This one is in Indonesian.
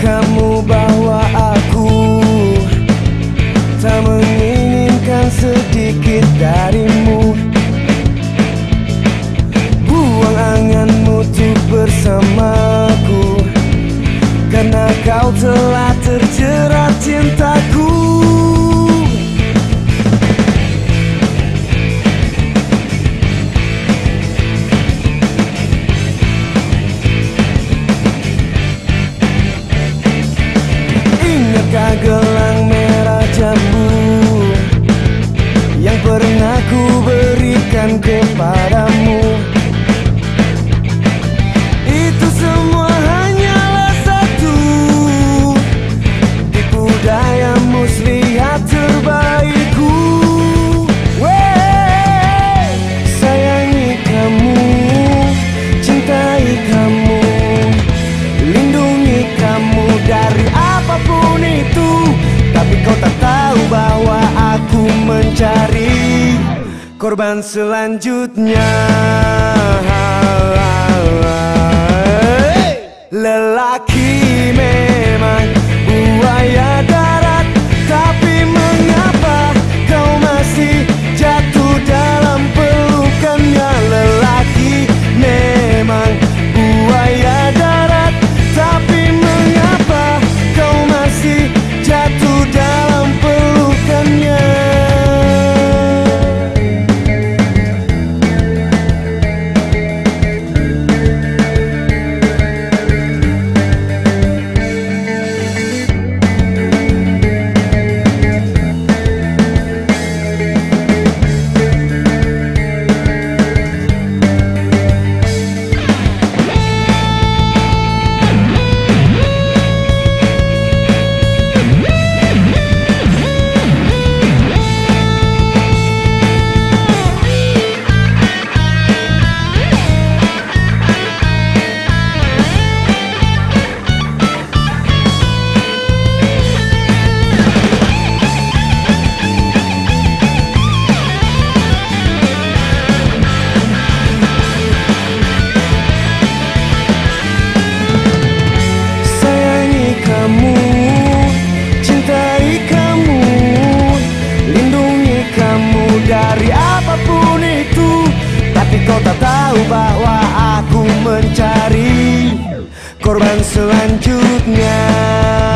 kamu bahwa aku tak menginginkan sedikit darimu. Buang anganmu tuh bersamaku, karena kau telah terjerat cintaku. Ingatkah gelang merah jambu yang pernah ku berikan kepadamu? Itu semua hanyalah satu tipu daya muslihat terbaikku. Sayangi kamu, cintai kamu, lindungi kamu dari apapun itu. Tapi kau tak tahu bahwa aku mencari korban selanjutnya. Lelaki memang buaya darat, tapi mengapa kau masih jatuh dalam pelukannya? Lelaki memang buaya darat, tapi mengapa kau masih jatuh dalam pelukannya? Dari apapun itu, tapi kau tak tahu bahwa aku mencari korban selanjutnya.